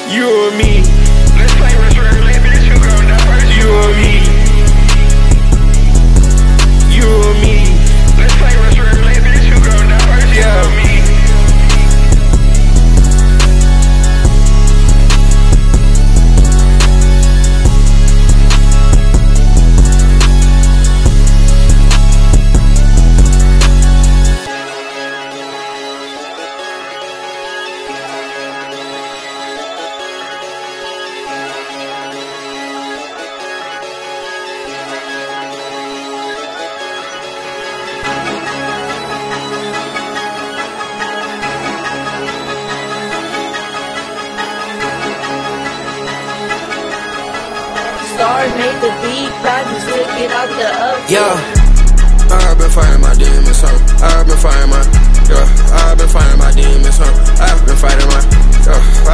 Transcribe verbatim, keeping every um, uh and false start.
You or me? Let's play restaurant, let bitch, you go down first. You or me? You or me? Let's play restaurant, let bitch, you go down first. You Yeah. or me? Star made the beat, practice, take it out the oven. Yeah, I've been fighting my demons, huh? I've been fighting my, yeah, I've been fighting my demons, huh? I've been fighting my, yeah.